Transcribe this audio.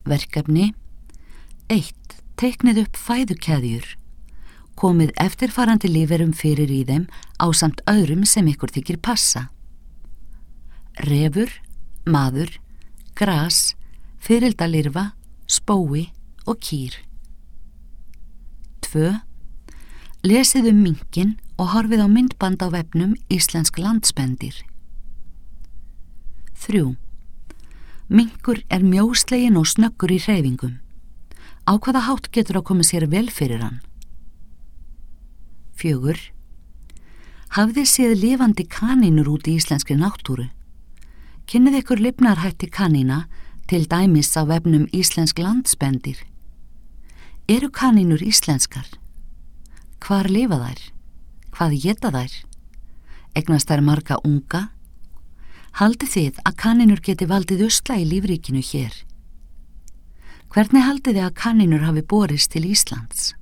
Verkefni 1. Teiknið upp fæðukeðjur. Komið eftirfarandi lífverum fyrir í þeim ásamt öðrum sem ykkur þykir passa. Refur, maður, gras, firildalirfa, spói og kýr. 2. Lesið minkinn og horfið á myndband á vefnum Íslensk landspendýr. 3. Minkur mjósleginn og snöggur í hreyfingum. Á hvaða hátt getur að koma sér vel fyrir hann? 4. Hafið séð lifandi kanínur út í íslenskri náttúru. Kynnið ykkur lifnarhætti kanína, til dæmis á vefnum Íslensk landspendýr. Eru kanínur íslenskar? Hvar lifa þær? Hvað éta þær? Eignast þær marga unga? Haldið þið að kanínur geti valdið usla í lífríkinu hér? Hvernig haldið þið að kanínur hafi borist til Íslands?